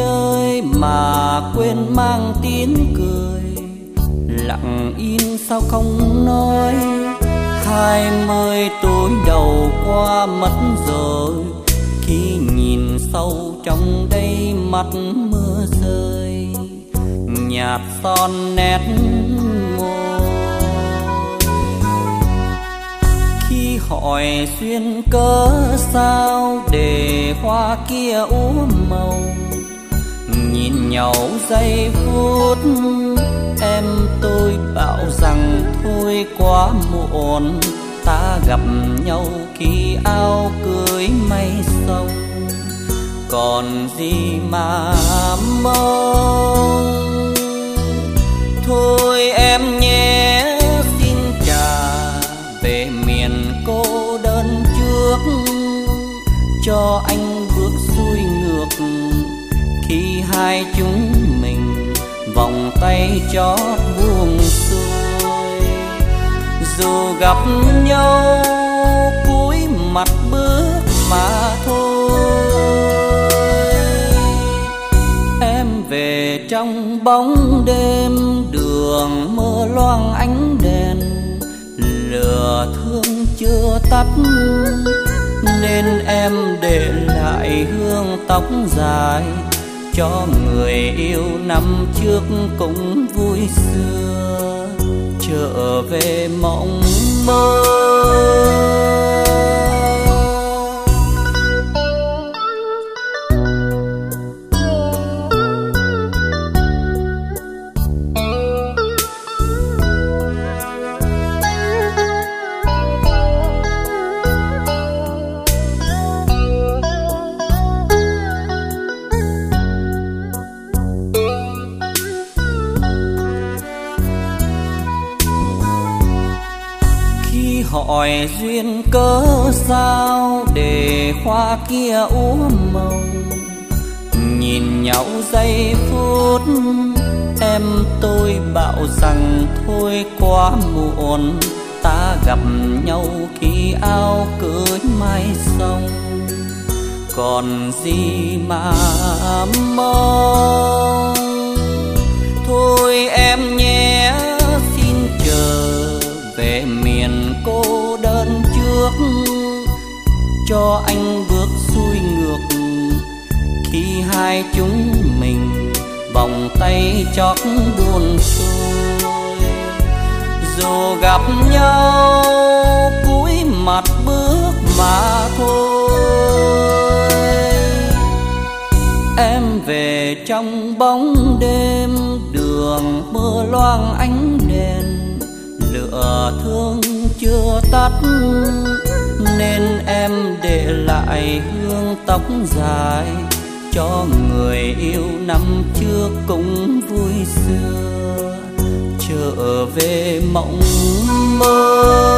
chơi mà quên mang tiếng cười, lặng im sao không nói. 20 tuổi đầu qua mất rồi, khi nhìn sâu trong đây mắt mưa rơi, nhạt son nét môi. Khi hỏi duyên cớ sao để hoa kia úa màu, nhìn nhau giây phút em tôi bảo rằng thôi quá muộn, ta gặp nhau khi áo cưới mây sông, còn gì mà mong. Thôi em nhé xin trả về miền cô đơn trước, cho anh bước xuôi ngược khi hai chúng mình vòng tay chót buông xuôi. Dù gặp nhau cúi mặt bước mà thôi, em về trong bóng đêm đường mơ loang ánh đèn, lửa thương chưa tắt nên em để lại hương tóc dài cho người yêu năm trước cũng vui xưa trở về mộng mơ. Hỏi duyên cớ sao để hoa kia úa màu, nhìn nhau giây phút em tôi bảo rằng thôi quá muộn, ta gặp nhau khi áo cưới mai xong, còn gì mà mong. Thôi em nhé xin chờ về miền cô đơn trước, cho anh bước xuôi ngược khi hai chúng mình vòng tay chót buồn xuôi. Dù gặp nhau cúi mặt bước mà thôi, em về trong bóng đêm đường mưa loang ánh đèn, lửa thương chưa tắt nên em để lại hương tóc dài cho người yêu năm trước cũng vui xưa trở về mộng mơ.